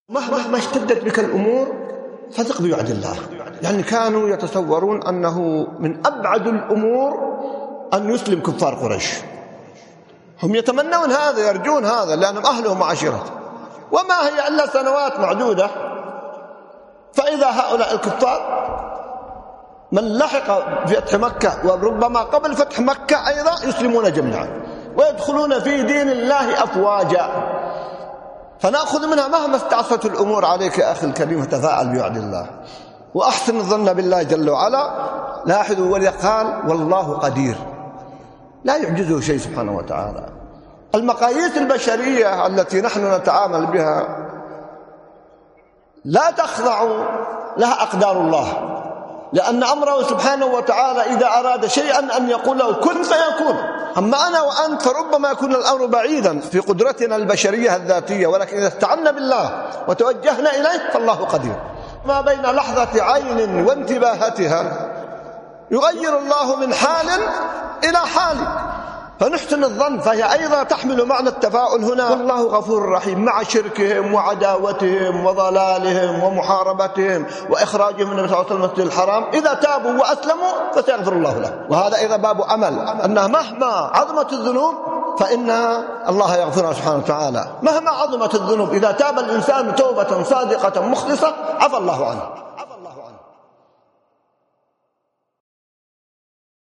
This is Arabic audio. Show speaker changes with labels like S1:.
S1: مهما اشتدت بك الأمور فثق بوعد الله. يعني كانوا يتصورون أنه من أبعد الأمور أن يسلم كفار قريش. هم يتمنون هذا، يرجون هذا، لأنهم أهلهم وعشيرته، وما هي إلا سنوات معدودة. فإذا هؤلاء الكفار من لحق فتح مكة وربما قبل فتح مكة أيضا يسلمون جميعا ويدخلون في دين الله أفواجا. فنأخذ منها مهما استعصت الأمور عليك يا أخي الكريم، تفاءل بوعد الله وأحسن الظن بالله جل وعلا. لاحظوا ولي قال والله قدير، لا يعجزه شيء سبحانه وتعالى. المقاييس البشرية التي نحن نتعامل بها لا تخضع لها أقدار الله، لأن أمره سبحانه وتعالى إذا أراد شيئا أن يقول له كن فيكون. أما أنا وأنت فربما يكون الأمر بعيدا في قدرتنا البشرية الذاتية، ولكن إذا استعنا بالله وتوجهنا إليه فالله قدير. ما بين لحظة عين وانتباهتها يغير الله من حال إلى حال، فنحسن الظن. فهي أيضا تحمل معنى التفاؤل هنا. والله غفور رحيم مع شركهم وعداوتهم وضلالهم ومحاربتهم وإخراجهم من المسجد الحرام. إذا تابوا وأسلموا فسيغفر الله لهم. وهذا أيضا باب أمل، أنها مهما عظمت الذنوب فإن الله يغفرها سبحانه وتعالى. مهما عظمت الذنوب إذا تاب الإنسان توبة صادقة مخلصة عفى الله عنه.